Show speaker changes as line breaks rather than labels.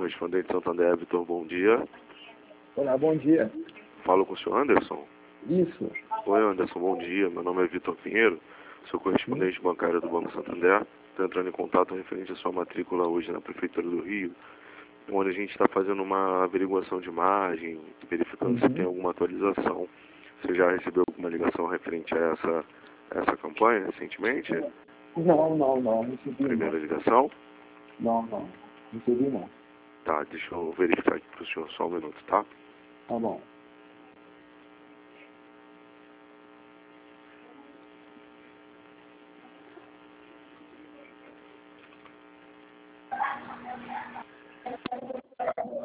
correspondente Santander, Vitor, bom dia.
Olá, bom dia.
Falo com o senhor Anderson?
Isso.
Oi, Anderson, bom dia. Meu nome é Vitor Pinheiro, sou correspondente bancário do Banco Santander. Estou entrando em contato referente à sua matrícula hoje na Prefeitura do Rio, onde a gente está fazendo uma averiguação de imagem, verificando se tem alguma atualização. Você já recebeu alguma ligação referente a essa campanha recentemente?
Não recebi
Primeira ligação?
não recebi não.
Tá, deixa eu verificar aqui para o senhor só um minuto, tá?
Tá bom.